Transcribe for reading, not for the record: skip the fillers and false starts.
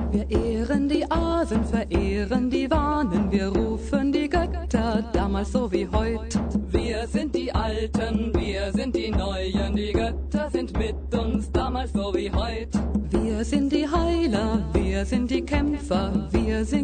Wir ehren die Asen, verehren die Wahnen, wir rufen die Götter, damals so wie heut. Wir sind die Alten, wir sind die Neuen, die Götter sind mit uns, damals so wie heut. Wir sind die Heiler, wir sind die Kämpfer, wir singen